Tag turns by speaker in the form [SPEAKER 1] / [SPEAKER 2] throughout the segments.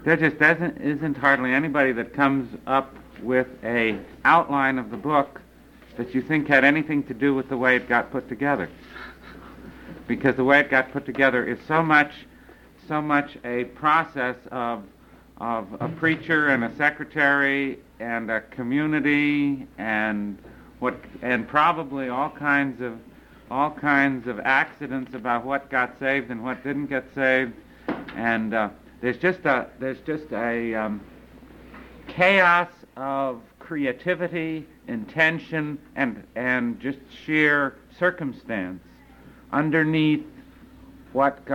[SPEAKER 1] There just isn't hardly anybody that comes up with a outline of the book that you think had anything to do with the way it got put together. Because the way it got put together is so much a process of a preacher and a secretary and a community and probably all kinds of accidents about what got saved and what didn't get saved, and there's just a chaos of creativity, intention, and just sheer circumstance underneath what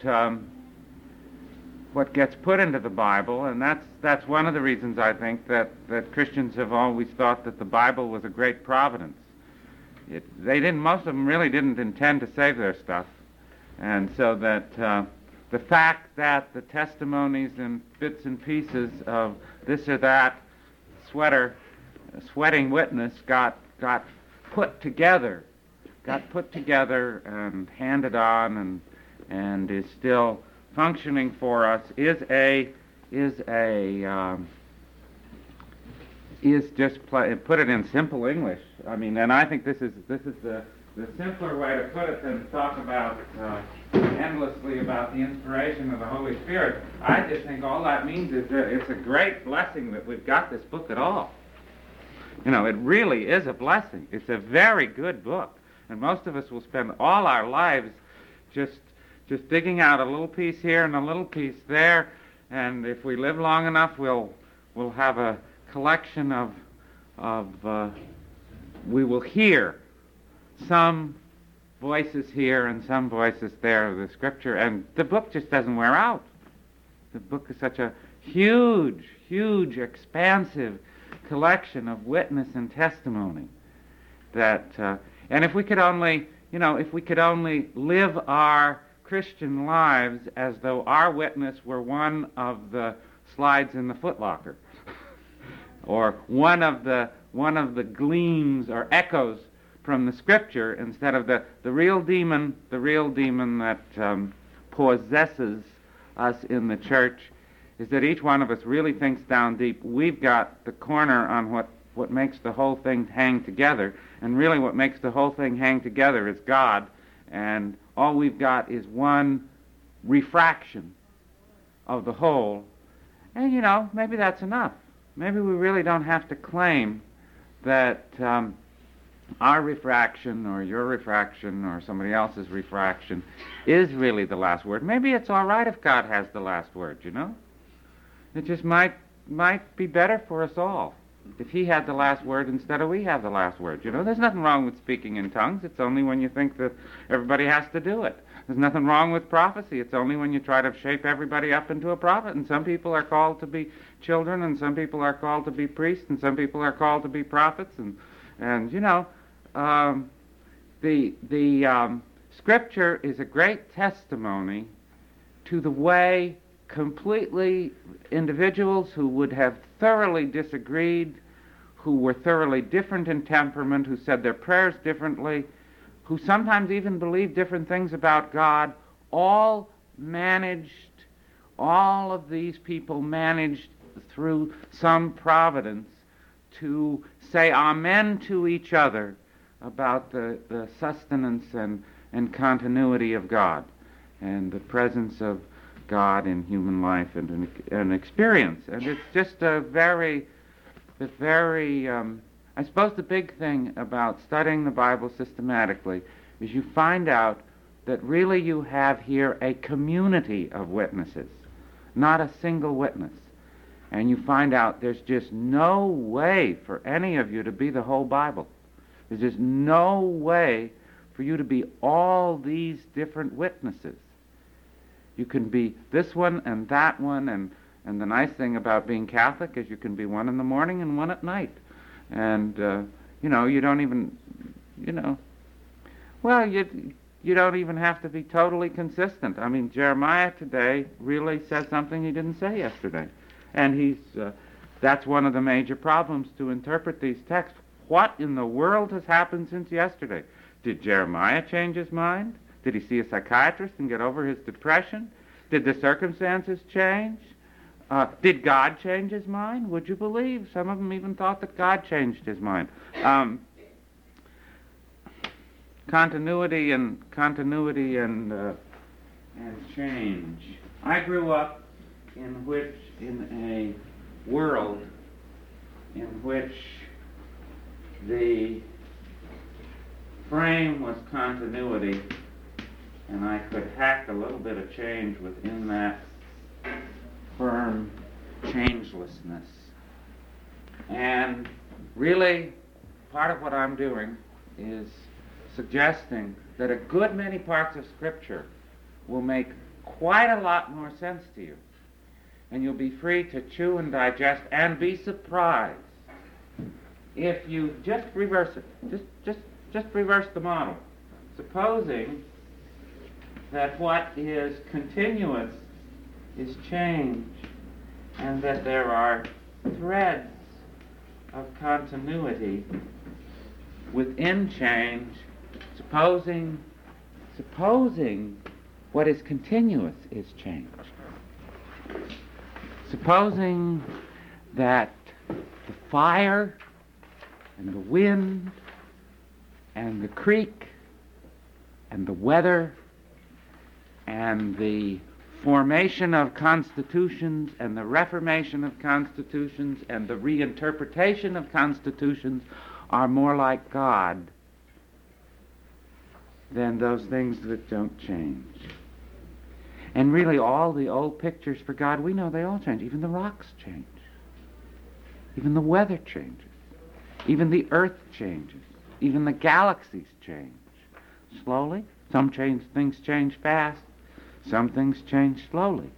[SPEAKER 1] gets put into the Bible, and that's one of the reasons I think that Christians have always thought that the Bible was a great providence. Most of them really didn't intend to save their stuff, and so that the fact that the testimonies and bits and pieces of this or that sweating witness got put together and handed on and is still functioning for us put it in simple English. I mean, and I think this is the simpler way to put it than to talk about endlessly about the inspiration of the Holy Spirit. I just think all that means is that it's a great blessing that we've got this book at all. You know, it really is a blessing. It's a very good book, and most of us will spend all our lives just digging out a little piece here and a little piece there, and if we live long enough, we'll have a collection we will hear some voices here and some voices there of the Scripture, and the book just doesn't wear out. The book is such a huge, expansive collection of witness and testimony that, and if we could only live our Christian lives as though our witness were one of the slides in the footlocker, or one of the gleams or echoes from the Scripture, instead of the real demon that possesses us in the church, is that each one of us really thinks down deep we've got the corner on what makes the whole thing hang together, and really what makes the whole thing hang together is God, and all we've got is one refraction of the whole. And maybe that's enough. Maybe we really don't have to claim that our refraction or your refraction or somebody else's refraction is really the last word. Maybe it's all right if God has the last word, It just might be better for us all if he had the last word instead of we have the last word. There's nothing wrong with speaking in tongues. It's only when you think that everybody has to do it. There's nothing wrong with prophecy. It's only when you try to shape everybody up into a prophet. And some people are called to be children, and some people are called to be priests, and some people are called to be prophets. And the Scripture is a great testimony to the way completely individuals who would have thoroughly disagreed, who were thoroughly different in temperament, who said their prayers differently, who sometimes even believed different things about God, all of these people managed through some providence to say amen to each other about the sustenance and continuity of God and the presence of God in human life and an experience. And it's just a very I suppose the big thing about studying the Bible systematically is you find out that really you have here a community of witnesses, not a single witness. And you find out there's just no way for any of you to be the whole Bible. There's just no way for you to be all these different witnesses. You can be this one and that one, and the nice thing about being Catholic is you can be one in the morning and one at night. And, you don't even, you don't even have to be totally consistent. I mean, Jeremiah today really says something he didn't say yesterday. And that's one of the major problems to interpret these texts. What in the world has happened since yesterday? Did Jeremiah change his mind? Did he see a psychiatrist and get over his depression? Did the circumstances change? Did God change his mind? Would you believe? Some of them even thought that God changed his mind. Continuity and change. I grew up in a world in which the frame was continuity, and I could hack a little bit of change within that firm changelessness. And really, part of what I'm doing is suggesting that a good many parts of Scripture will make quite a lot more sense to you. And you'll be free to chew and digest and be surprised if you just reverse it. Just reverse the model. Supposing that what is continuous is change, and that there are threads of continuity within change, supposing what is continuous is change. Supposing that the fire and the wind and the creek and the weather and the formation of constitutions and the reformation of constitutions and the reinterpretation of constitutions are more like God than those things that don't change. And really all the old pictures for God, we know they all change. Even the rocks change. Even the weather changes. Even the earth changes. Even the galaxies change. Slowly. Some things change fast. Some things change slowly.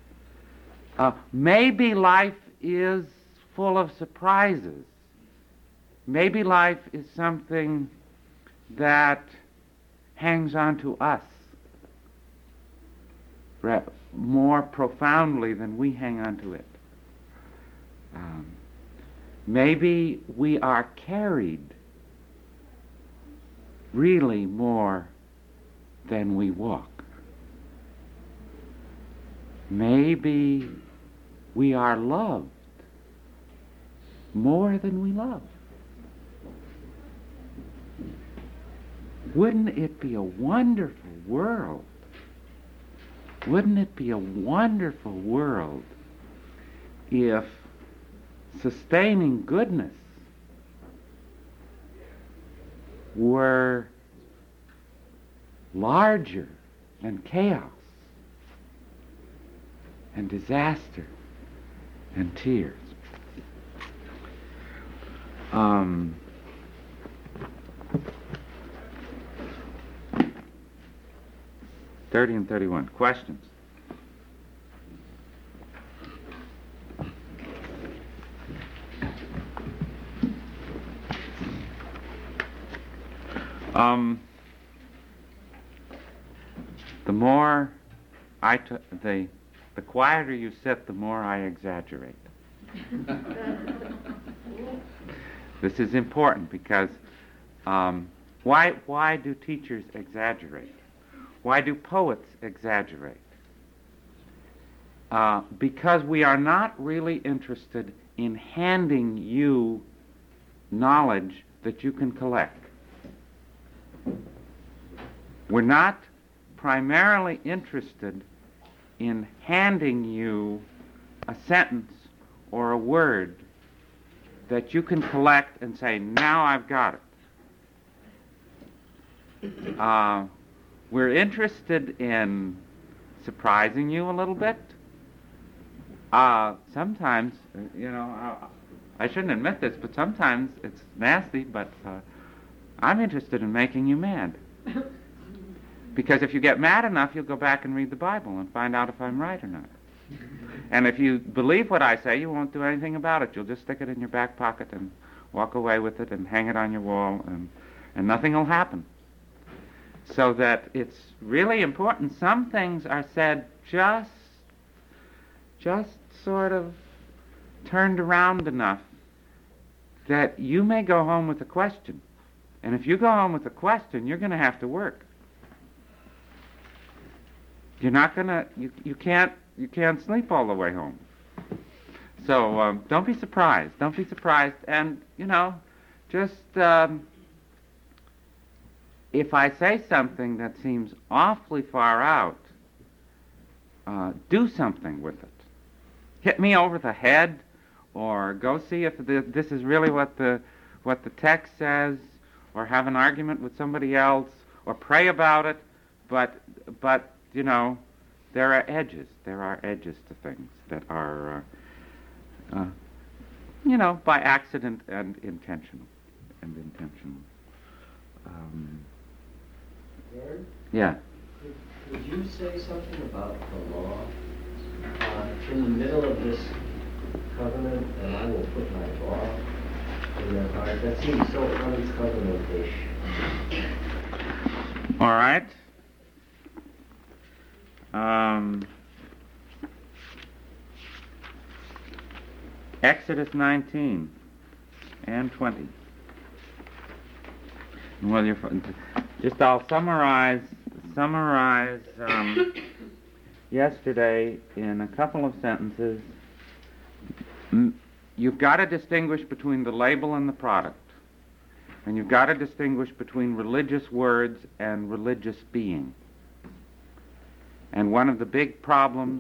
[SPEAKER 1] Maybe life is full of surprises. Maybe life is something that hangs on to us more profoundly than we hang on to it. Maybe we are carried really more than we walk. Maybe we are loved more than we love. Wouldn't it be a wonderful world? Wouldn't it be a wonderful world if sustaining goodness were larger than chaos and disaster and tears? 30 and 31. Questions? The more the quieter you sit, the more I exaggerate. This is important because why do teachers exaggerate? Why do poets exaggerate? Because we are not really interested in handing you knowledge that you can collect. We're not primarily interested in handing you a sentence or a word that you can collect and say, now I've got it. We're interested in surprising you a little bit. Sometimes, I shouldn't admit this, but sometimes it's nasty, but I'm interested in making you mad. Because if you get mad enough, you'll go back and read the Bible and find out if I'm right or not. And if you believe what I say, you won't do anything about it. You'll just stick it in your back pocket and walk away with it and hang it on your wall, and nothing will happen. So that it's really important. Some things are said just sort of turned around enough that you may go home with a question. And if you go home with a question, you're going to have to work. You're not going to, you can't sleep all the way home. So don't be surprised. Don't be surprised. And, just if I say something that seems awfully far out, do something with it. Hit me over the head, or go see if this is really what the text says, or have an argument with somebody else, or pray about it. But there are edges. There are edges to things that are, by accident and intentional.
[SPEAKER 2] Aaron?
[SPEAKER 1] Yeah.
[SPEAKER 2] Could you say something about the law? In the middle of this covenant, and I will put my law in their heart. That seems so uncovenant-ish.
[SPEAKER 1] All right. Exodus 19 and 20. Well, I'll summarize yesterday in a couple of sentences. You've got to distinguish between the label and the product. And you've got to distinguish between religious words and religious being. And one of the big problems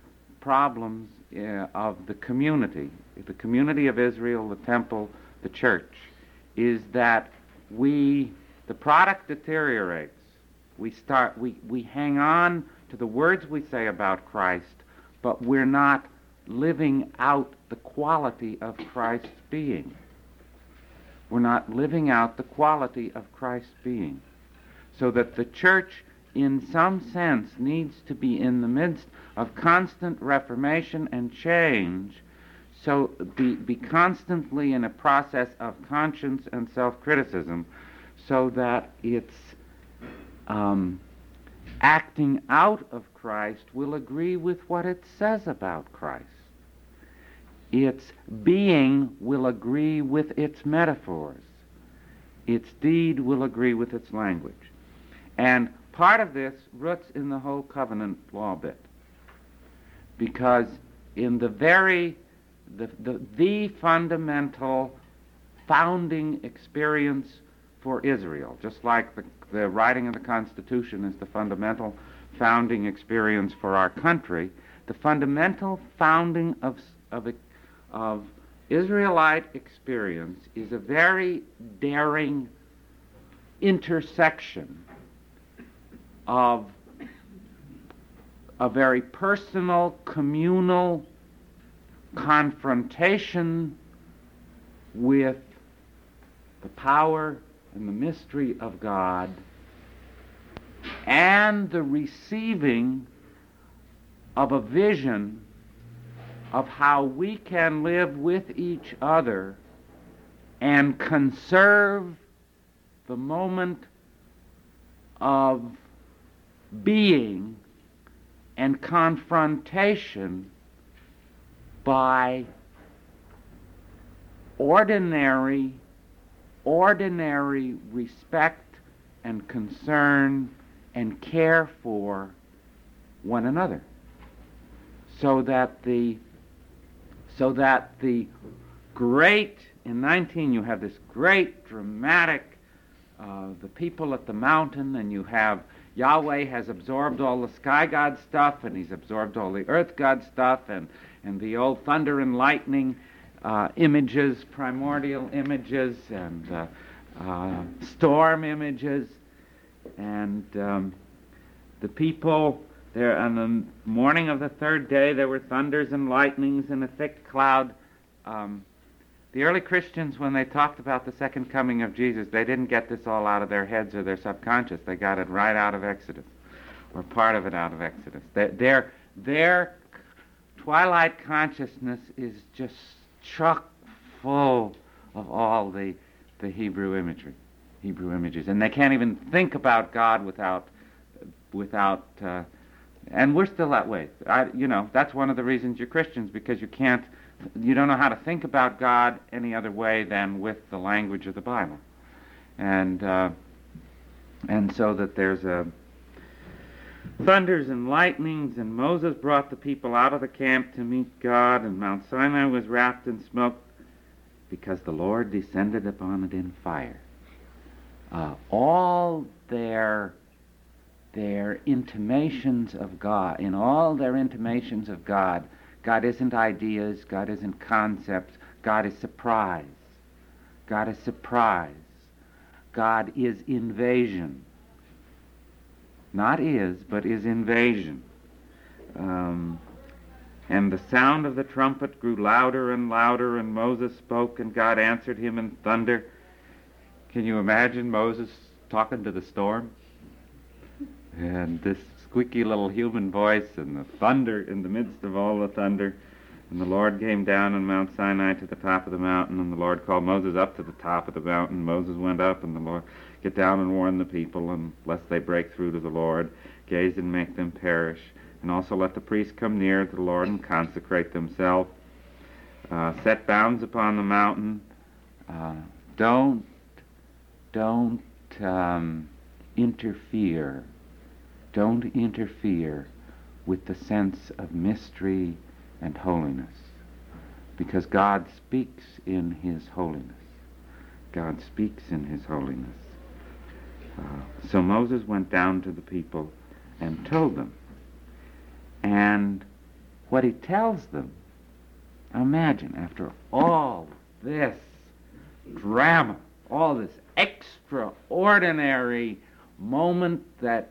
[SPEAKER 1] of the community of Israel, the temple, the church, is that the product deteriorates. We hang on to the words we say about Christ, but we're not living out the quality of Christ's being. We're not living out the quality of Christ's being. So that the church, in some sense, needs to be in the midst of constant reformation and change, so be constantly in a process of conscience and self-criticism, so that its acting out of Christ will agree with what it says about Christ. Its being will agree with its metaphors. Its deed will agree with its language. And part of this roots in the whole covenant law bit. Because in the fundamental founding experience for Israel, just like the writing of the Constitution is the fundamental founding experience for our country, the fundamental founding of Israelite experience is a very daring intersection of a very personal, communal confrontation with the power and the mystery of God, and the receiving of a vision of how we can live with each other and conserve the moment of being and confrontation by ordinary respect and concern and care for one another, so that the great, in 19 you have this great dramatic, the people at the mountain, and you have Yahweh has absorbed all the sky god stuff, and he's absorbed all the earth god stuff, and the old thunder and lightning images, primordial images, and storm images, and the people there on the morning of the third day there were thunders and lightnings and a thick cloud. The early Christians, when they talked about the second coming of Jesus, they didn't get this all out of their heads or their subconscious. They got it right out of Exodus, or part of it out of Exodus. Their twilight consciousness is just chock full of all the Hebrew images, and they can't even think about God without. And we're still that way. That's one of the reasons you're Christians, because you don't know how to think about God any other way than with the language of the Bible, and so that there's thunders and lightnings, and Moses brought the people out of the camp to meet God, and Mount Sinai was wrapped in smoke because the Lord descended upon it in fire. All their intimations of God, in all their intimations of God, God isn't ideas, God isn't concepts, God is surprise. God is surprise. God is invasion. Not is, but is invasion. And the sound of the trumpet grew louder and louder, and Moses spoke, and God answered him in thunder. Can you imagine Moses talking to the storm? And this squeaky little human voice, and the thunder in the midst of all the thunder. And the Lord came down on Mount Sinai to the top of the mountain, and the Lord called Moses up to the top of the mountain. Moses went up, and the Lord, get down and warn the people, and lest they break through to the Lord, gaze and make them perish. And also let the priests come near to the Lord and consecrate themselves. Set bounds upon the mountain. Don't interfere. Don't interfere with the sense of mystery and holiness, because God speaks in His holiness. God speaks in His holiness. So Moses went down to the people and told them. And what he tells them, imagine, after all this drama, all this extraordinary moment that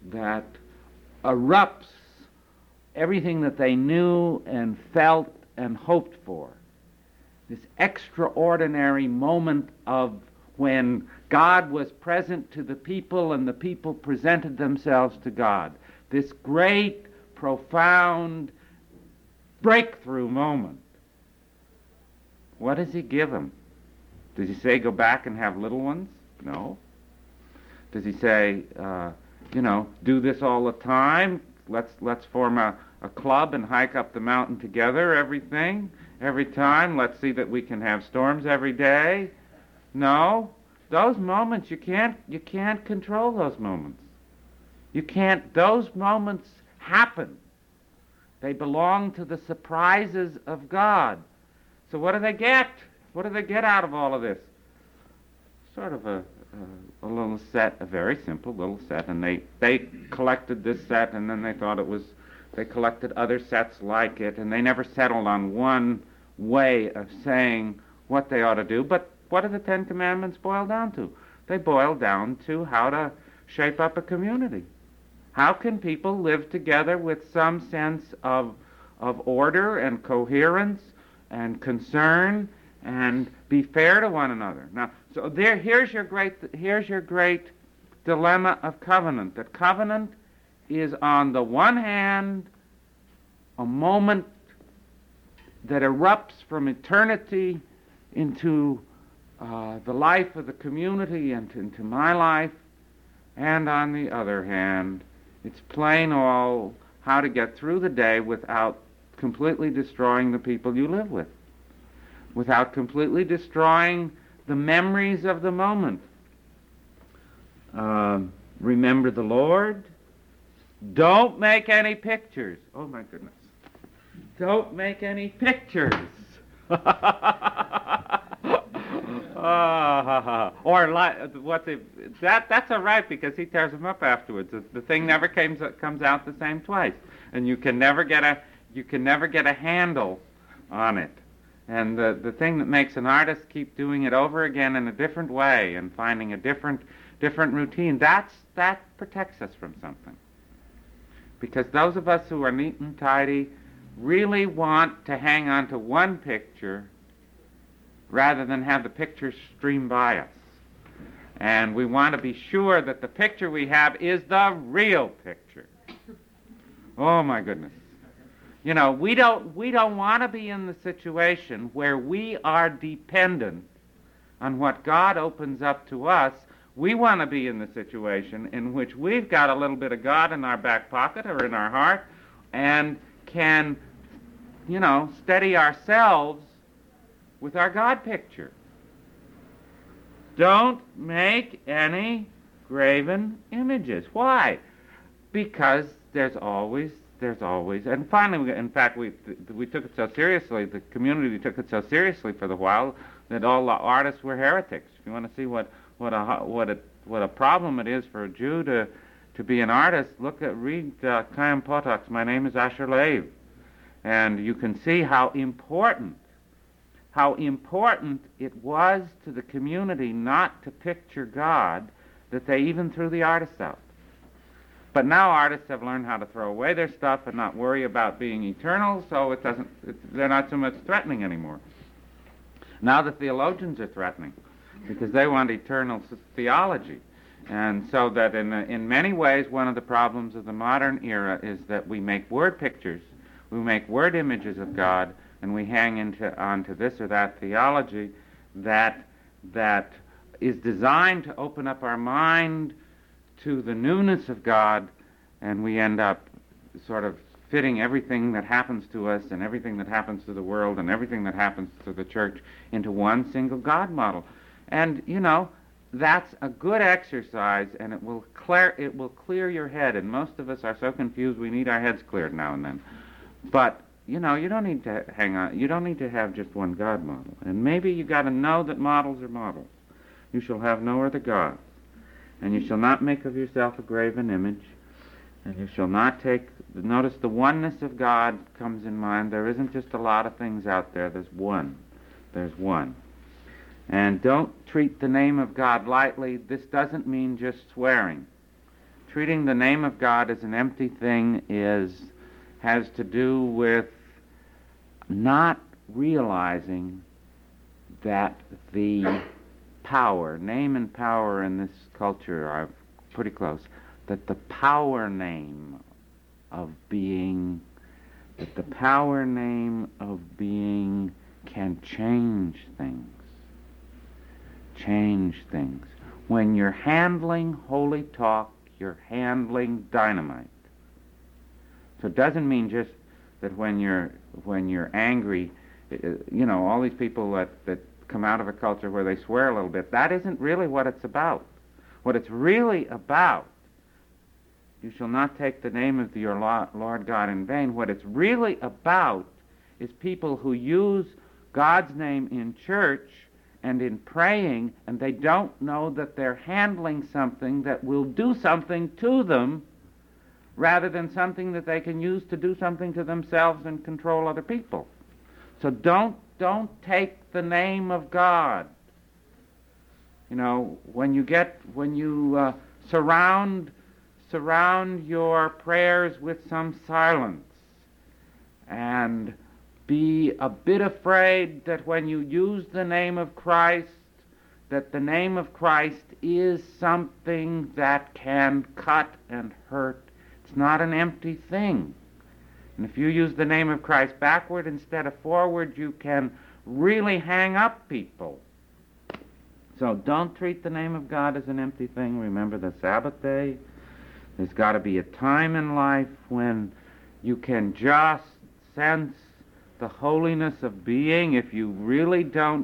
[SPEAKER 1] erupts everything that they knew and felt and hoped for. This extraordinary moment of when God was present to the people and the people presented themselves to God. This great, profound breakthrough moment. What does he give them? Does he say go back and have little ones? No. Does he say, do this all the time? Let's form a club and hike up the mountain together, every time. Let's see that we can have storms every day. No. Those moments, you can't control those moments. Those moments happen. They belong to the surprises of God. So what do they get? What do they get out of all of this? Sort of a little set, a very simple little set, and they collected this set, and then they collected other sets like it, and they never settled on one way of saying what they ought to do. But what do the Ten Commandments boil down to? They boil down to how to shape up a community. How can people live together with some sense of order and coherence and concern and be fair to one another? Now, so here's your great dilemma of covenant. That covenant is, on the one hand, a moment that erupts from eternity into the life of the community and into my life, and on the other hand, it's plain all how to get through the day without completely destroying the people you live with, without completely destroying the memories of the moment. Remember the Lord. Don't make any pictures. Oh my goodness. Don't make any pictures. That's all right, because he tears them up afterwards. The thing never comes out the same twice, and you can never get a handle on it. And the thing that makes an artist keep doing it over again in a different way and finding a different routine, that protects us from something. Because those of us who are neat and tidy really want to hang on to one picture rather than have the pictures stream by us. And we want to be sure that the picture we have is the real picture. Oh my goodness. We don't want to be in the situation where we are dependent on what God opens up to us. We want to be in the situation in which we've got a little bit of God in our back pocket or in our heart and can, steady ourselves with our God picture. Don't make any graven images. Why? Because there's always, and finally, in fact, we took it so seriously, the community took it so seriously for the while, that all the artists were heretics. If you want to see what a problem it is for a Jew to be an artist, read Chaim Potok's My Name is Asher Lev, and you can see how important it was to the community not to picture God, that they even threw the artists out. But now artists have learned how to throw away their stuff and not worry about being eternal, so they're not so much threatening anymore. Now the theologians are threatening because they want eternal theology. And so that in many ways, one of the problems of the modern era is that we make word pictures, we make word images of God, and we hang onto this or that theology that is designed to open up our mind to the newness of God, and we end up sort of fitting everything that happens to us and everything that happens to the world and everything that happens to the church into one single God model. And, that's a good exercise, and it will clear your head, and most of us are so confused we need our heads cleared now and then. But, you don't need to hang on. You don't need to have just one God model. And maybe you got to know that models are models. You shall have no other gods. And you shall not make of yourself a graven image, and you shall not notice the oneness of God comes in mind. There isn't just a lot of things out there. There's one. And don't treat the name of God lightly. This doesn't mean just swearing. Treating the name of God as an empty thing has to do with not realizing that the power, name and power in this culture are pretty close, that the power name of being can change things. When you're handling holy talk, you're handling dynamite. So it doesn't mean just that when you're angry, all these people that come out of a culture where they swear a little bit, that isn't really what it's about. What it's really about, you shall not take the name of your Lord God in vain. What it's really about is people who use God's name in church and in praying, and they don't know that they're handling something that will do something to them rather than something that they can use to do something to themselves and control other people. So don't take the name of God. When you surround your prayers with some silence, and be a bit afraid that when you use the name of Christ, that the name of Christ is something that can cut and hurt. It's not an empty thing. And if you use the name of Christ backward instead of forward, you can really hang up people. So don't treat the name of God as an empty thing. Remember the Sabbath day. There's got to be a time in life when you can just sense the holiness of being. If you really don't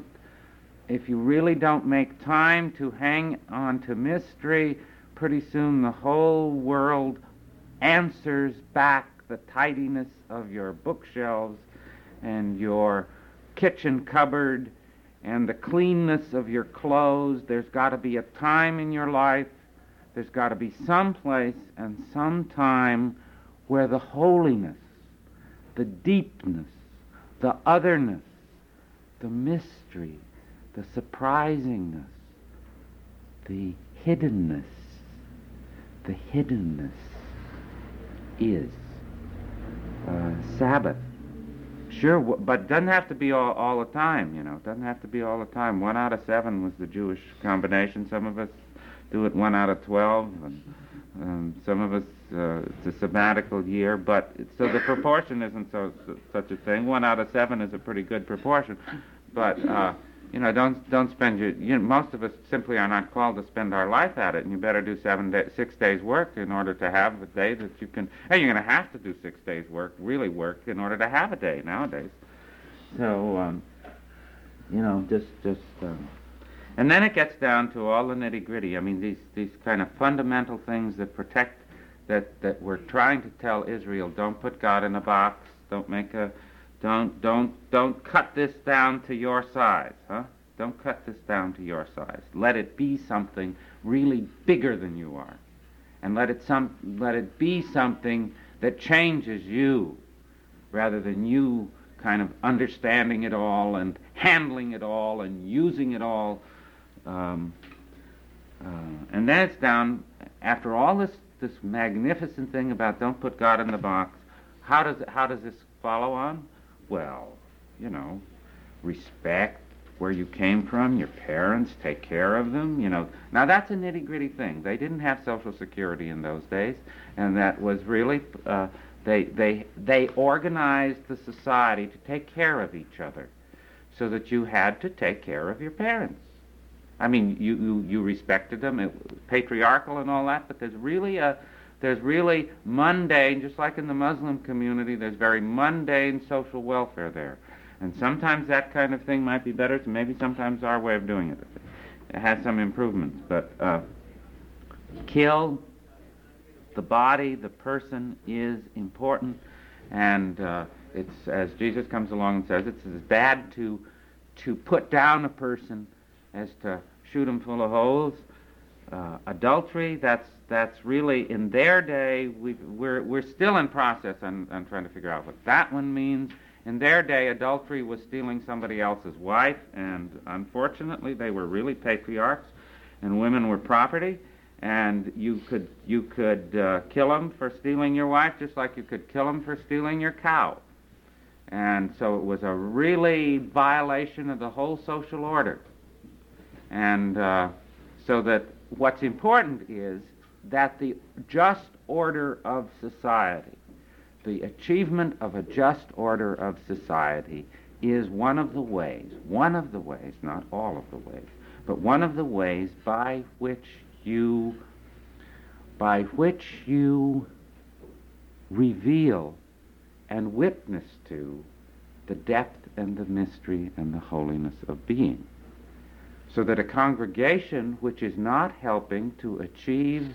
[SPEAKER 1] make time to hang on to mystery, pretty soon the whole world answers back the tidiness of your bookshelves and your kitchen cupboard and the cleanness of your clothes. There's got to be a time in your life, there's got to be some place and some time where the holiness, the deepness, the otherness, the mystery, the surprisingness, the hiddenness is Sabbath. Sure, but it doesn't have to be all the time, It doesn't have to be all the time. 1 out of 7 was the Jewish combination. Some of us do it 1 out of 12, and some of us, it's a sabbatical year, so the proportion isn't such a thing. 1 out of 7 is a pretty good proportion, but don't spend most of us simply are not called to spend our life at it, and you better do 6 days work in order to have the day that you can. Hey, you're going to have to do 6 days work, really work, in order to have a day nowadays. So, and then it gets down to all the nitty-gritty. I mean, these kind of fundamental things that protect that we're trying to tell Israel, don't put God in a box, don't cut this down to your size, huh? Don't cut this down to your size. Let it be something really bigger than you are. And let it be something that changes you, rather than you kind of understanding it all and handling it all and using it all. And then it's down, after all this magnificent thing about don't put God in the box, how does this follow on? Well, respect where you came from, your parents, take care of them, Now that's a nitty-gritty thing. They didn't have Social Security in those days, and that was really, they organized the society to take care of each other, so that you had to take care of your parents. I mean, you respected them, it was patriarchal and all that, but there's really mundane, just like in the Muslim community, there's very mundane social welfare there. And sometimes that kind of thing might be better, so maybe sometimes our way of doing it has some improvements. But kill the body, the person is important, and it's, as Jesus comes along and says, it's as bad to put down a person as to shoot him full of holes. Adultery, that's really, in their day, we're still in process on trying to figure out what that one means. In their day, adultery was stealing somebody else's wife, and unfortunately, they were really patriarchs, and women were property, and you could kill them for stealing your wife, just like you could kill them for stealing your cow. And so it was a really violation of the whole social order. And so that what's important is that the just order of society, the achievement of a just order of society, is one of the ways, not all of the ways, but one of the ways by which you reveal and witness to the depth and the mystery and the holiness of being. So that a congregation which is not helping to achieve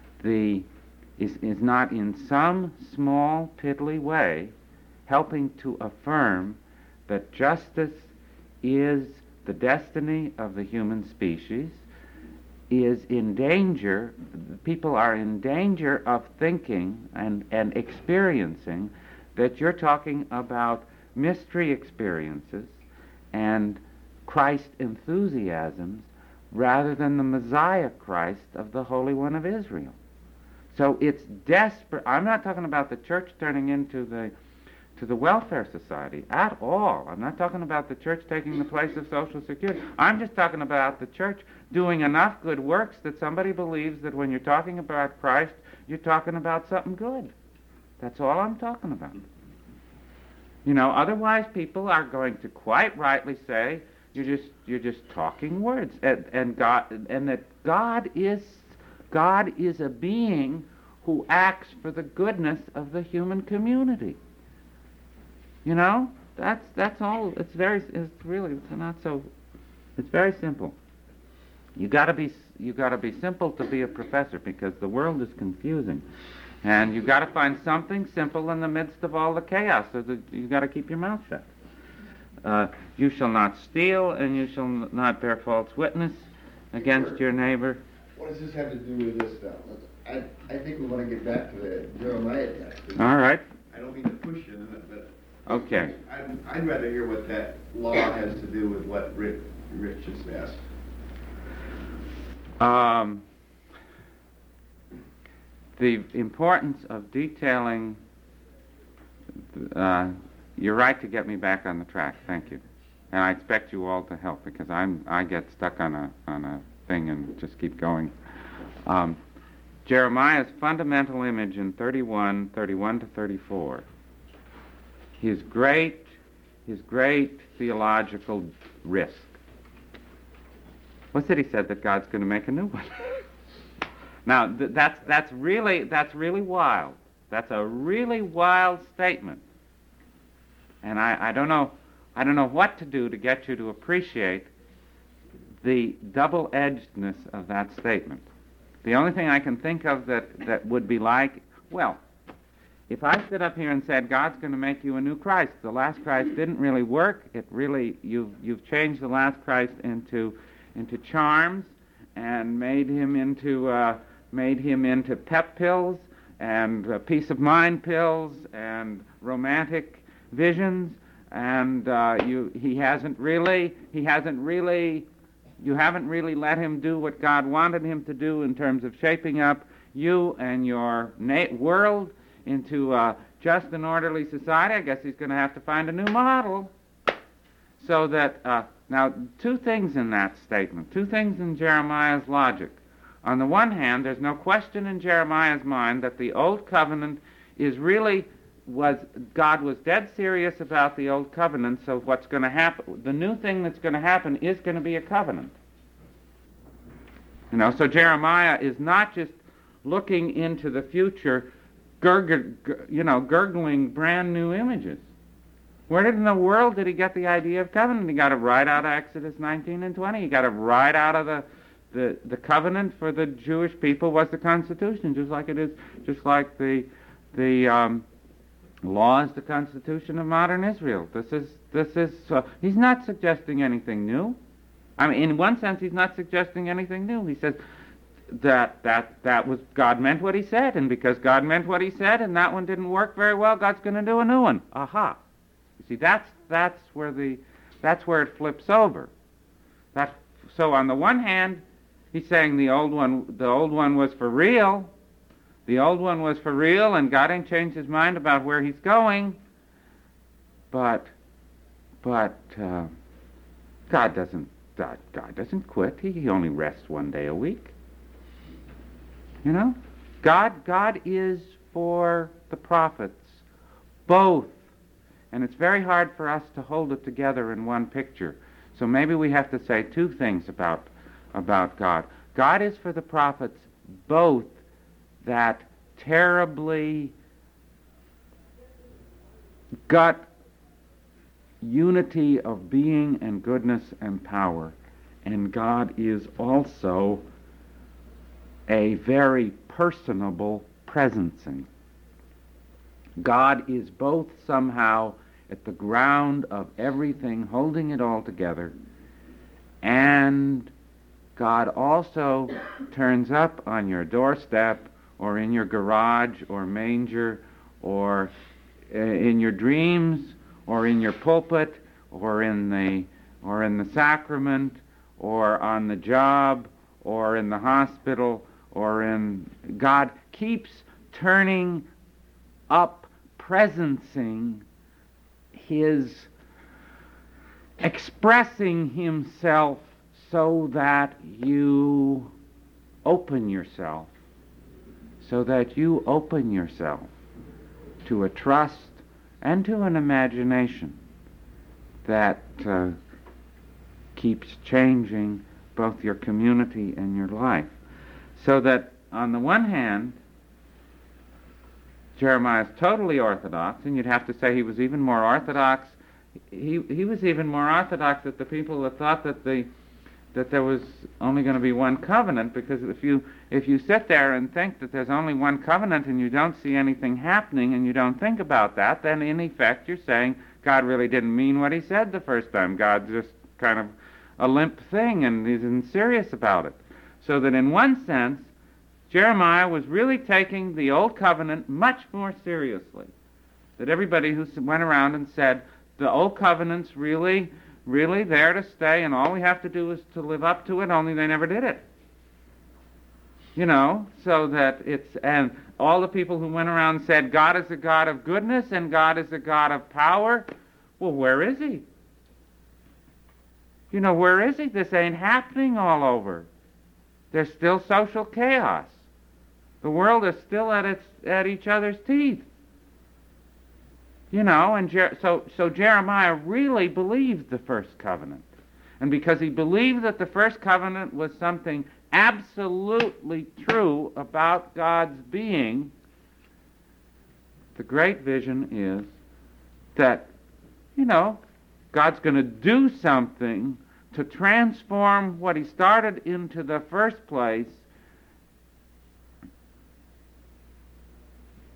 [SPEAKER 1] is not in some small, piddly way helping to affirm that justice is the destiny of the human species, is in danger, people are in danger of thinking and experiencing that you're talking about mystery experiences and Christ enthusiasms rather than the Messiah Christ of the Holy One of Israel. So it's desperate. I'm not talking about the church turning into the welfare society at all. I'm not talking about the church taking the place of Social Security. I'm just talking about the church doing enough good works that somebody believes that when you're talking about Christ, you're talking about something good. That's all I'm talking about. Otherwise people are going to quite rightly say you're just talking words, and that God is a being who acts for the goodness of the human community. That's all. It's very simple. You got to be simple to be a professor, because the world is confusing, and you got to find something simple in the midst of all the chaos. So that you got to keep your mouth shut. You shall not steal, and you shall not bear false witness against your neighbor.
[SPEAKER 3] What does this have to do with this stuff? I think we want to get back to the Jeremiah text.
[SPEAKER 1] All right.
[SPEAKER 3] I don't mean to push you on it, but
[SPEAKER 1] okay.
[SPEAKER 3] I'd rather hear what that law has to do with what Rich just asked.
[SPEAKER 1] The importance of detailing. You're right to get me back on the track. Thank you, and I expect you all to help, because I get stuck on a thing and just keep going. Jeremiah's fundamental image in 31 to 34. His great theological risk. What's it he said? That God's going to make a new one. Now that's really wild. That's a really wild statement. And I don't know what to do to get you to appreciate the double-edgedness of that statement. The only thing I can think of that would be like, well, if I stood up here and said, God's going to make you a new Christ, the last Christ didn't really work. It really, you've changed the last Christ into charms and made him into pep pills and peace of mind pills and romantic visions, and you haven't really let him do what God wanted him to do in terms of shaping up you and your world into just an orderly society. I guess he's going to have to find a new model. So that, now, two things in that statement, two things in Jeremiah's logic. On the one hand, there's no question in Jeremiah's mind that the Old Covenant God was dead serious about the Old Covenant, so what's going to happen, the new thing that's going to happen is going to be a covenant. So Jeremiah is not just looking into the future, gurgling brand new images. Where in the world did he get the idea of covenant? He got it right out of Exodus 19 and 20. He got it right out of the covenant for the Jewish people was the Constitution, just like the law is the Constitution of modern Israel. He's not suggesting anything new. I mean, in one sense, he's not suggesting anything new. He says that was God meant what he said, and because God meant what he said, and that one didn't work very well, God's going to do a new one. Aha! You see, that's where it flips over. So on the one hand, he's saying the old one was for real. The old one was for real, and God ain't changed his mind about where he's going. But God doesn't quit. He only rests one day a week. God is for the prophets, both. And it's very hard for us to hold it together in one picture. So maybe we have to say two things about God. God is for the prophets both that terribly gut unity of being and goodness and power, and God is also a very personable presencing. God is both somehow at the ground of everything, holding it all together, and God also turns up on your doorstep or in your garage or manger or in your dreams or in your pulpit or in the sacrament or on the job or in the hospital or in... God keeps turning up, presencing his, expressing himself so that you open yourself, to a trust and to an imagination that keeps changing both your community and your life. So that on the one hand, Jeremiah is totally orthodox, and you'd have to say he was even more orthodox. He was even more orthodox that the people that thought that there was only going to be one covenant, because if you sit there and think that there's only one covenant and you don't see anything happening and you don't think about that, then in effect you're saying God really didn't mean what he said the first time. God's just kind of a limp thing and he isn't serious about it. So that in one sense, Jeremiah was really taking the Old Covenant much more seriously. That everybody who went around and said, the Old Covenant's really there to stay, and all we have to do is to live up to it, only they never did it. So that and all the people who went around and said, God is a God of goodness and God is a God of power. Well, where is he? Where is he? This ain't happening all over. There's still social chaos. The world is still at each other's teeth. So Jeremiah really believed the first covenant. And because he believed that the first covenant was something absolutely true about God's being, the great vision is that, God's going to do something to transform what he started into the first place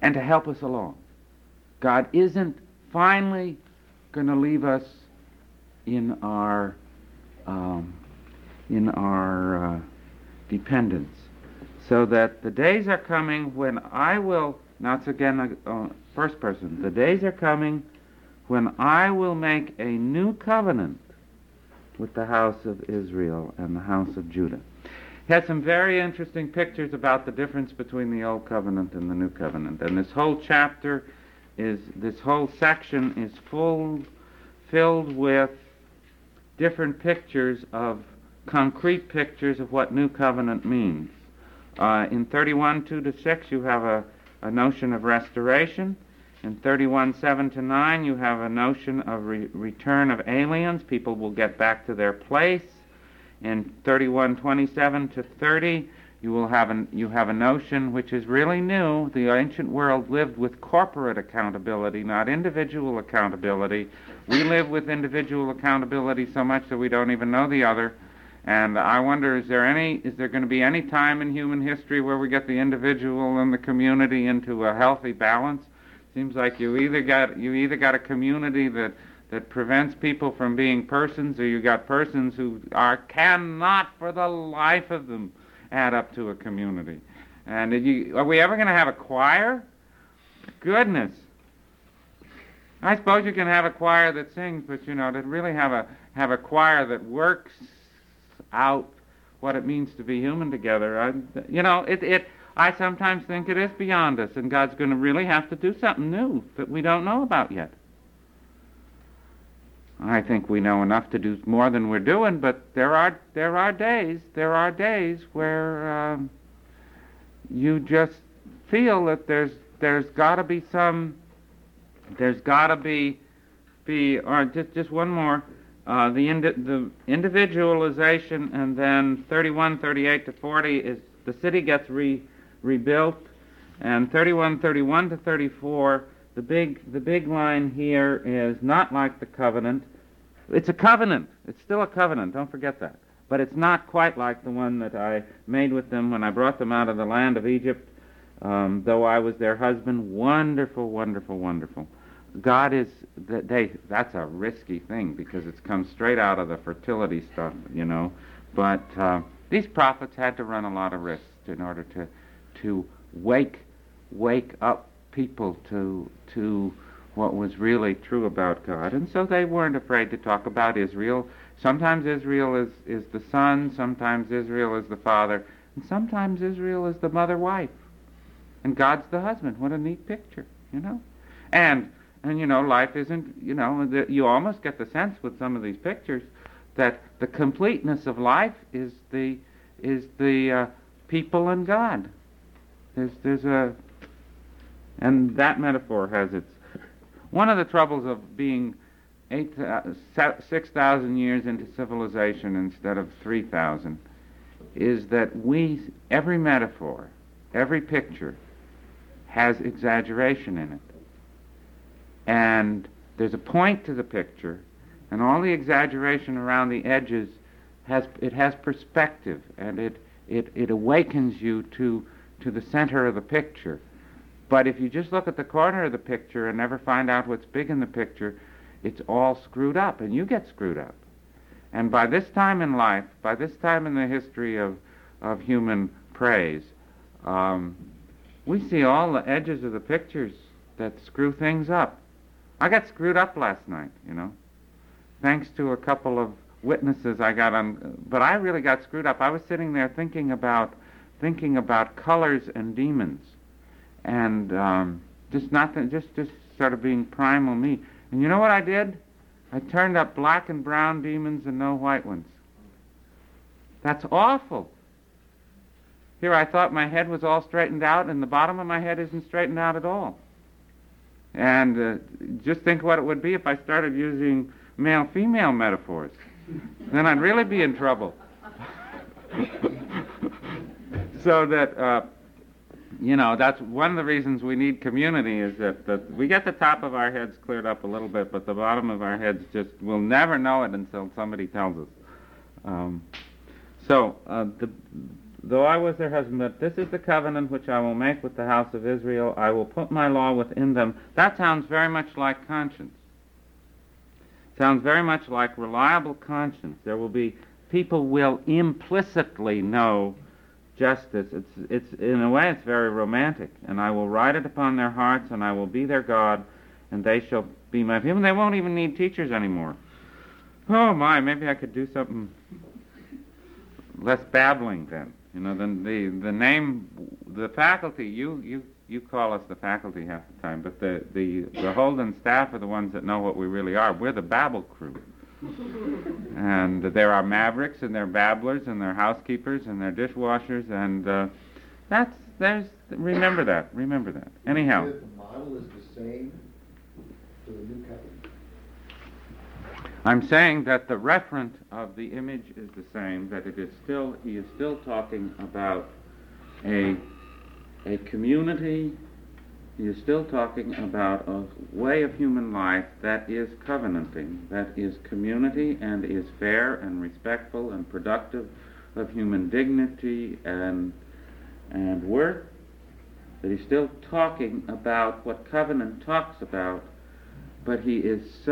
[SPEAKER 1] and to help us along. God isn't finally going to leave us in our dependence. So that the days are coming when I will, now it's again first person, the days are coming when I will make a new covenant with the house of Israel and the house of Judah. He has some very interesting pictures about the difference between the Old Covenant and the New Covenant. And this whole chapter this whole section is filled with different pictures concrete pictures of what New Covenant means. In 31:2-6, you have a notion of restoration. In 31:7-9, you have a notion of return of aliens. People will get back to their place. In 31:27-30, you have a notion which is really new. The ancient world lived with corporate accountability, not individual accountability. We live with individual accountability so much that we don't even know the other. And I wonder, is there going to be any time in human history where we get the individual and the community into a healthy balance? Seems like you either got a community that prevents people from being persons, or you got persons who cannot for the life of them add up to a community. And are we ever going to have a choir? Goodness. I suppose you can have a choir that sings, but to really have a choir that works out what it means to be human together. I sometimes think it is beyond us, and God's going to really have to do something new that we don't know about yet. I think we know enough to do more than we're doing, but there are days where you just feel that there's got to be or just one more. The individualization, and then 31:38-40 is the city gets rebuilt, and 31:31-34, the big line here is not like the covenant. It's a covenant. It's still a covenant. Don't forget that. But it's not quite like the one that I made with them when I brought them out of the land of Egypt. Though I was their husband, wonderful, wonderful, wonderful. God is, that's a risky thing because it's come straight out of the fertility stuff, But these prophets had to run a lot of risks in order to wake up people to what was really true about God. And so they weren't afraid to talk about Israel. Sometimes Israel is the son, sometimes Israel is the father, and sometimes Israel is the mother-wife. And God's the husband. What a neat picture, And life isn't, you almost get the sense with some of these pictures that the completeness of life is the people and God. And that metaphor has its. One of the troubles of being 6,000 years into civilization instead of 3,000 is that every metaphor, every picture has exaggeration in it. And there's a point to the picture, and all the exaggeration around the edges has perspective, and it awakens you to the center of the picture. But if you just look at the corner of the picture and never find out what's big in the picture, it's all screwed up, and you get screwed up. And by this time in life, by this time in the history of human praise, we see all the edges of the pictures that screw things up. I got screwed up last night, thanks to a couple of witnesses I got on, but I really got screwed up. I was sitting there thinking about colors and demons, and just sort of being primal me. And you know what I did? I turned up black and brown demons and no white ones. That's awful. Here I thought my head was all straightened out, and the bottom of my head isn't straightened out at all. And just think what it would be if I started using male-female metaphors. Then I'd really be in trouble. So that, that's one of the reasons we need community, is that we get the top of our heads cleared up a little bit, but the bottom of our heads we'll never know it until somebody tells us. though I was their husband, but this is the covenant which I will make with the house of Israel. I will put my law within them. That sounds very much like conscience. Sounds very much like reliable conscience. There will be, people will implicitly know justice. It's in a way, it's very romantic. And I will write it upon their hearts, and I will be their God, and they shall be my people. They won't even need teachers anymore. Oh my, maybe I could do something less babbling then. You know, then the name, the faculty, you call us the faculty half the time, but the Holden staff are the ones that know what we really are. We're the babble crew. And there are mavericks, and they're babblers, and they're housekeepers, and they're dishwashers, and remember that. Anyhow.
[SPEAKER 3] The model is the same for the new covenant.
[SPEAKER 1] I'm saying that the referent of the image is the same, that he is still talking about a community. He is still talking about a way of human life that is covenanting, that is community and is fair and respectful and productive of human dignity and worth. That he's still talking about what covenant talks about, but he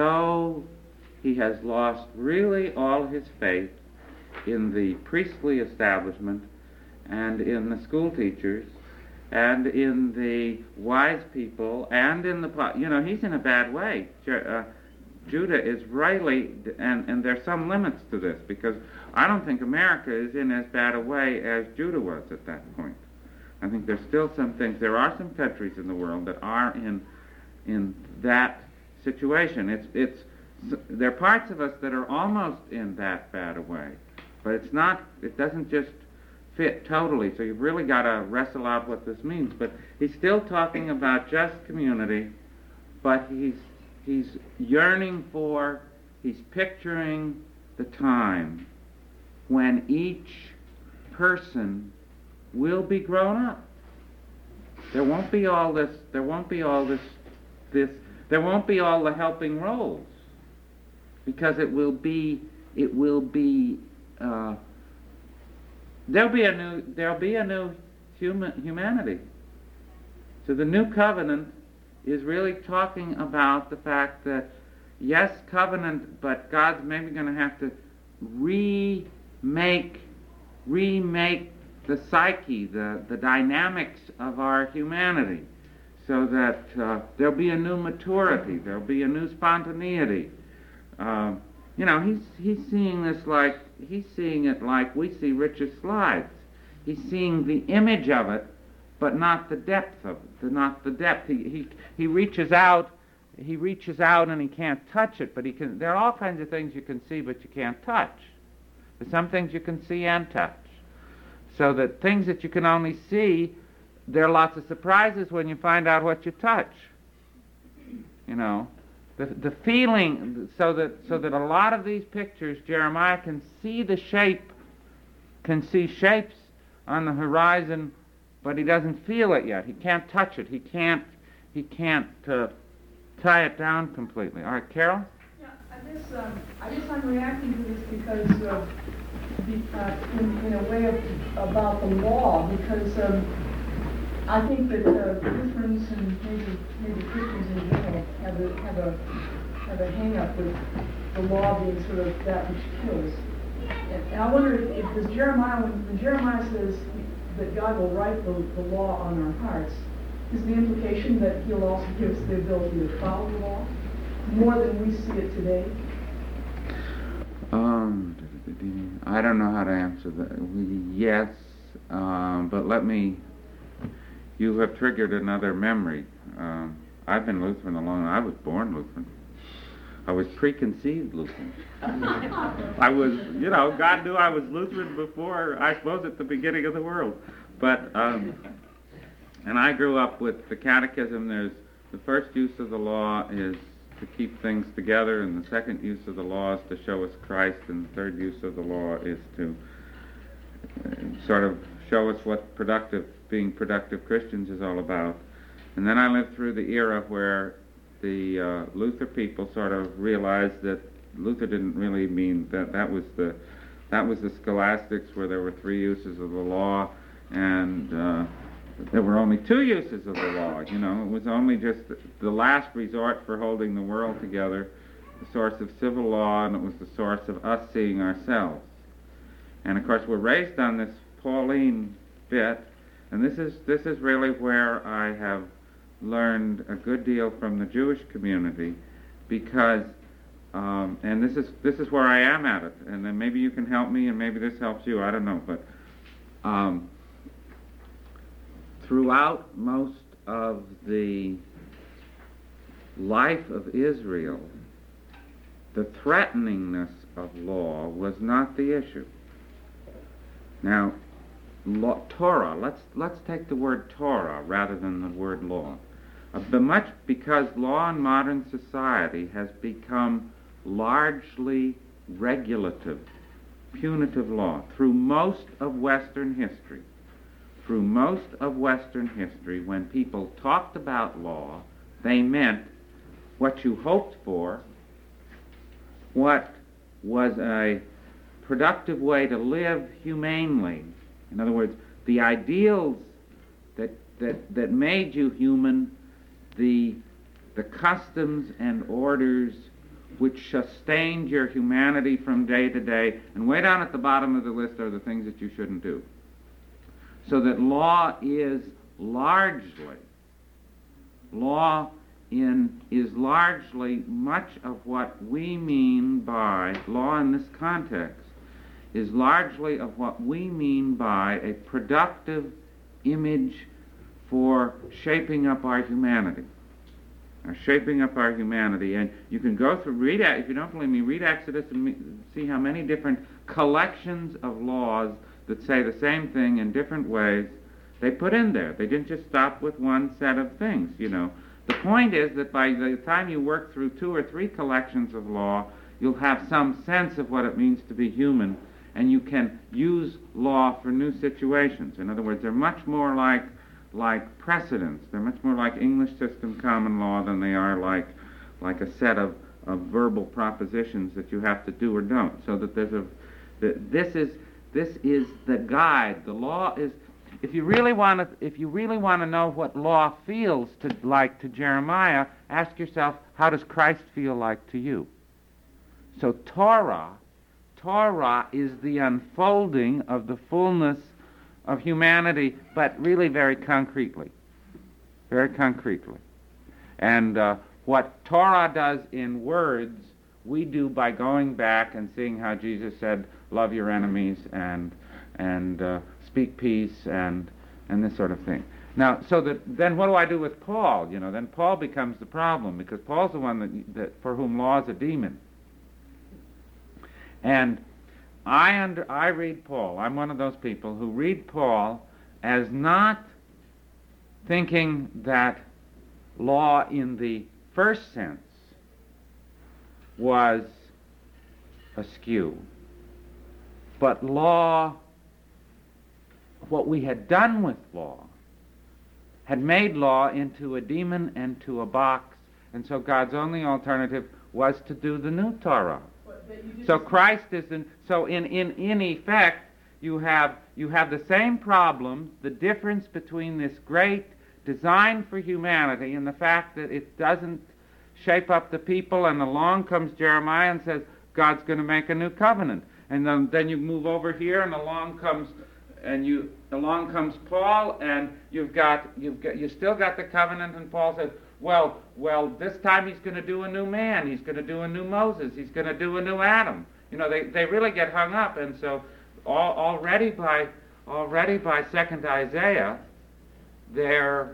[SPEAKER 1] has lost really all his faith in the priestly establishment and in the school teachers and in the wise people and in the, he's in a bad way. Judah is rightly, and there's some limits to this, because I don't think America is in as bad a way as Judah was at that point. I think there's still some things, there are some countries in the world that are in that situation. There are parts of us that are almost in that bad a way, but it doesn't just fit totally, so you've really got to wrestle out what this means. But he's still talking about just community, but he's yearning for, he's picturing the time when each person will be grown up. There won't be all the helping roles. Because there'll be a new humanity. So the new covenant is really talking about the fact that, yes, covenant, but God's maybe going to have to remake the psyche, the dynamics of our humanity, so that there'll be a new maturity, there'll be a new spontaneity. He's seeing it like we see Rich's slides. He's seeing the image of it, but not the depth of it. Not the depth. He reaches out. He reaches out and he can't touch it, but he can. There are all kinds of things you can see, but you can't touch. There's some things you can see and touch. So that things that you can only see, there are lots of surprises when you find out what you touch. The feeling, so that a lot of these pictures, Jeremiah can see shapes on the horizon, but he doesn't feel it yet. He can't touch it. He can't tie it down completely. All right, Carol?
[SPEAKER 4] Yeah, I guess I'm reacting to this because in a way about the law, because I think that Lutherans and maybe Christians in general have a hang-up with the law being sort of that which kills. And I wonder if when Jeremiah says that God will write the law on our hearts, is the implication that he'll also give us the ability to follow the law more than we see it today?
[SPEAKER 1] I don't know how to answer that. Yes, but you have triggered another memory. I've been Lutheran a long time. I was born Lutheran. I was preconceived Lutheran. I was, God knew I was Lutheran before, I suppose, at the beginning of the world. But, and I grew up with the catechism. There's the first use of the law is to keep things together, and the second use of the law is to show us Christ, and the third use of the law is to sort of show us what being productive Christians is all about. And then I lived through the era where the Luther people sort of realized that Luther didn't really mean that. That was the That was the scholastics, where there were 3 uses of the law, and there were only 2 uses of the law. It was only just the last resort for holding the world together, the source of civil law, and it was the source of us seeing ourselves. And of course, we're raised on this Pauline bit, and this is really where I have learned a good deal from the Jewish community, because and this is where I am at it, and then maybe you can help me, and maybe this helps you, I don't know, but throughout most of the life of Israel, the threateningness of law was not the issue. Now, Torah, let's take the word Torah rather than the word law. But much because law in modern society has become largely regulative, punitive law through most of Western history. Through most of Western history, when people talked about law, they meant what you hoped for, what was a productive way to live humanely. In other words, the ideals that made you human, the customs and orders which sustained your humanity from day to day, and way down at the bottom of the list are the things that you shouldn't do. So that law is largely much of what we mean by law in this context, is largely of what we mean by a productive image for shaping up our humanity. And you can go through, if you don't believe me, read Exodus and see how many different collections of laws that say the same thing in different ways they put in there. They didn't just stop with one set of things, The point is that by the time you work through 2 or 3 collections of law, you'll have some sense of what it means to be human, and you can use law for new situations. In other words, they're much more like precedents. They're much more like English system common law than they are like a set of verbal propositions that you have to do or don't. So that this is the guide. The law is. If you really want to know what law feels like to Jeremiah, ask yourself, how does Christ feel like to you? So Torah is the unfolding of the fullness of humanity, but really very concretely. And what Torah does in words, we do by going back and seeing how Jesus said, love your enemies and speak peace and this sort of thing. Now, so then what do I do with Paul? Then Paul becomes the problem, because Paul's the one that for whom law is a demon. And I read Paul. I'm one of those people who read Paul as not thinking that law in the first sense was askew, but law, what we had done with law, had made law into a demon and to a box, and so God's only alternative was to do the new Torah. So Christ is in effect, you have the same problem, the difference between this great design for humanity and the fact that it doesn't shape up the people, and along comes Jeremiah and says God's going to make a new covenant, and then you move over here, and along comes Paul, and you still got the covenant, and Paul says, well, this time he's going to do a new man, he's going to do a new Moses, he's going to do a new Adam. They really get hung up, and so already by 2nd Isaiah, they're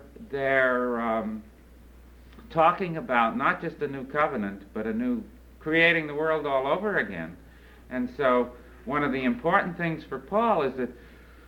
[SPEAKER 1] talking about not just a new covenant, but a new creating the world all over again. And so one of the important things for Paul is that,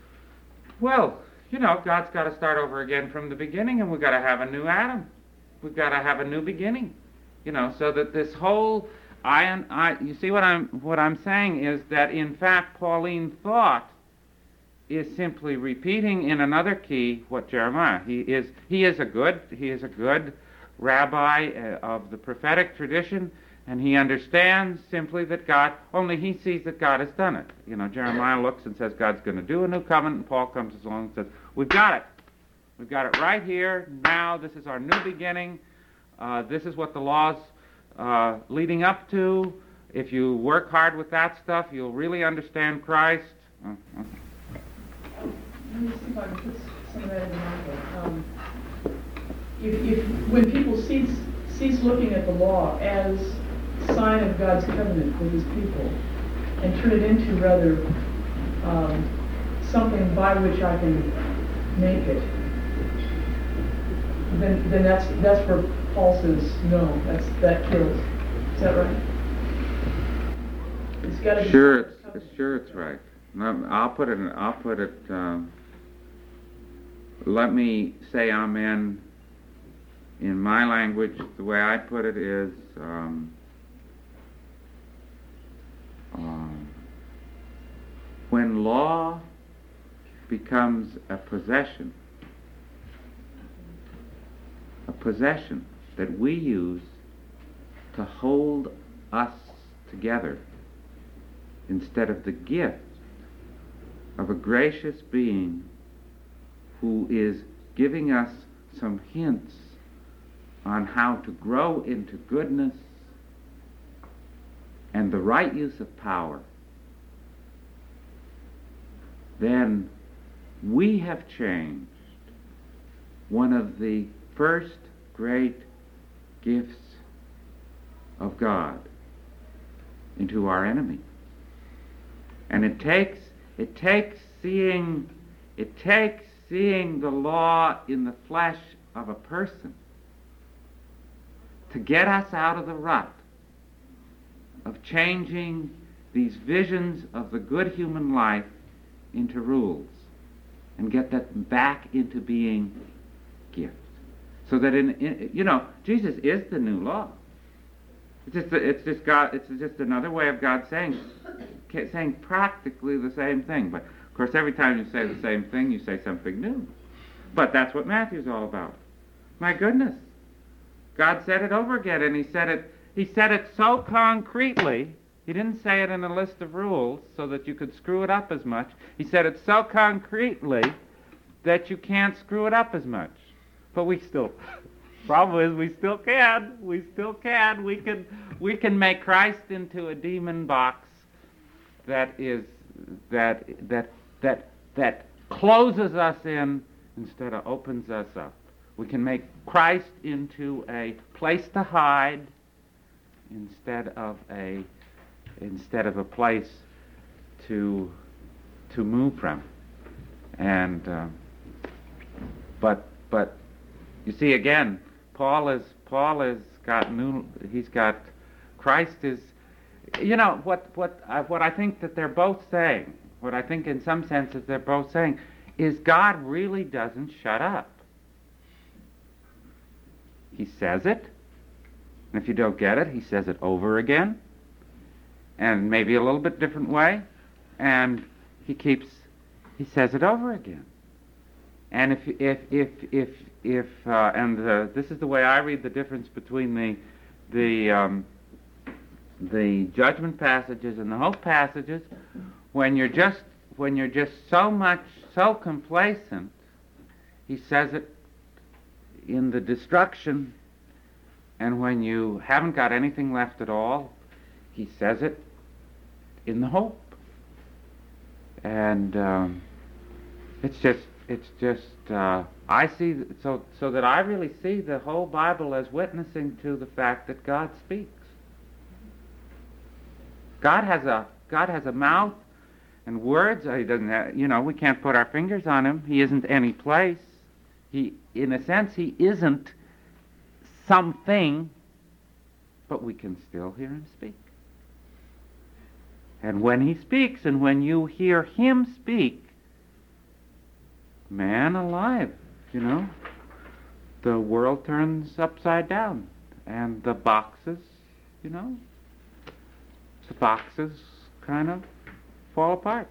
[SPEAKER 1] God's got to start over again from the beginning, and we've got to have a new Adam. We've got to have a new beginning. So that this whole, you see what I'm saying is that in fact Pauline thought is simply repeating in another key what Jeremiah. He is a good rabbi of the prophetic tradition, And he understands simply that God, only he sees that God has done it. Jeremiah looks and says God's going to do a new covenant, and Paul comes along and says, we've got it. We've got it right here, now, this is our new beginning. This is what the law's leading up to. If you work hard with that stuff, you'll really understand Christ.
[SPEAKER 4] Let me see if I can put some of that in mind. If when people cease looking at the law as sign of God's covenant with his people and turn it into rather something by which I can make it, then that's where Paul says no. That kills. Is that right? It's got to be.
[SPEAKER 1] Sure, it's right. I'll put it. Let me say amen. In my language, the way I put it is, when law becomes a possession that we use to hold us together instead of the gift of a gracious being who is giving us some hints on how to grow into goodness and the right use of power, then we have changed one of the first great gifts of God into our enemy. And it takes seeing the law in the flesh of a person to get us out of the rut of changing these visions of the good human life into rules and get that back into being gifts. So that Jesus is the new law. It's just another way of God saying practically the same thing. But of course, every time you say the same thing, you say something new. But that's what Matthew's all about. My goodness, God said it over again, and He said it so concretely. He didn't say it in a list of rules so that you could screw it up as much. He said it so concretely that you can't screw it up as much. But problem is we still can. We can make Christ into a demon box that closes us in instead of opens us up. We can make Christ into a place to hide instead of a place to move from. And but you see again, Paul has got Christ is, what I think that they're both saying, what I think in some senses they're both saying is God really doesn't shut up. He says it, and if you don't get it, He says it over again, and maybe a little bit different way, and He says it over again. And this is the way I read the difference between the judgment passages and the hope passages. When you're just so complacent, He says it in the destruction, and when you haven't got anything left at all, He says it in the hope. And it's just I see so that I really see the whole Bible as witnessing to the fact that God speaks. God has a mouth and words. He doesn't have, we can't put our fingers on Him. He isn't any place. He, in a sense, He isn't something, but we can still hear Him speak. And when He speaks, and when you hear Him speak, man alive, the world turns upside down, and the boxes kind of fall apart.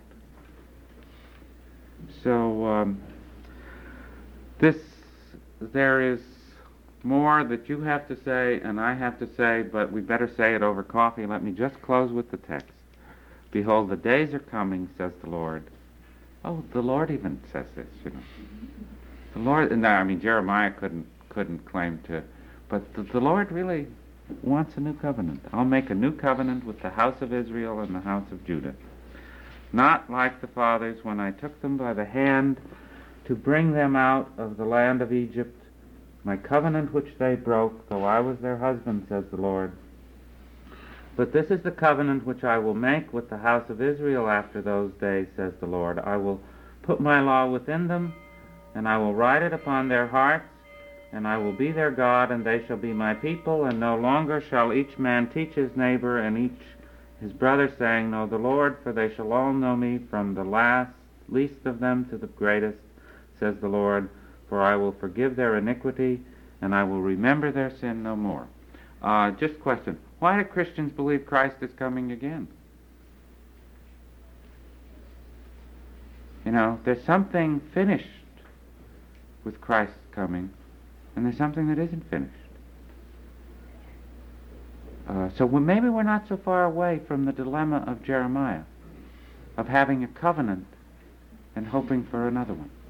[SPEAKER 1] So there is more that you have to say and I have to say, but we better say it over coffee. Let me just close with the text. Behold, the days are coming, says the Lord. Oh, the Lord even says this, you know. The Lord, no, I mean, Jeremiah couldn't claim to, but the Lord really wants a new covenant. I'll make a new covenant with the house of Israel and the house of Judah. Not like the fathers when I took them by the hand to bring them out of the land of Egypt, my covenant which they broke, though I was their husband, says the Lord. But this is the covenant which I will make with the house of Israel after those days, says the Lord. I will put my law within them, and I will write it upon their hearts, and I will be their God, and they shall be my people, and no longer shall each man teach his neighbor and each his brother, saying, Know the Lord, for they shall all know me, from the least of them to the greatest, says the Lord. For I will forgive their iniquity, and I will remember their sin no more. Just question. Why do Christians believe Christ is coming again? You know, there's something finished with Christ's coming, and there's something that isn't finished. So maybe we're not so far away from the dilemma of Jeremiah, of having a covenant and hoping for another one.